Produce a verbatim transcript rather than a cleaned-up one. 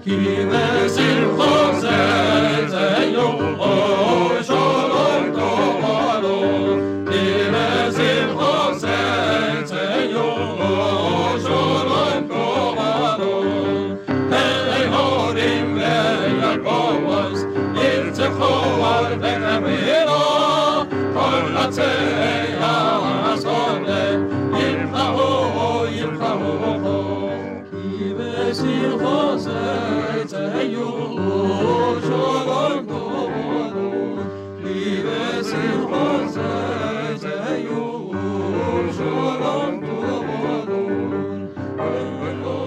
כי בשמחו זה זה יום שלום תאמרו כי בשמחו זה זה יום שלום תאמרו אלי הורים ויעקב ירצחו על בן עמינו כל עצי הסודה ירחבו ירחבו כי בשמחו זה זה יום שלום תאמרו כי בשמחו זה זה יום שלום תאמרו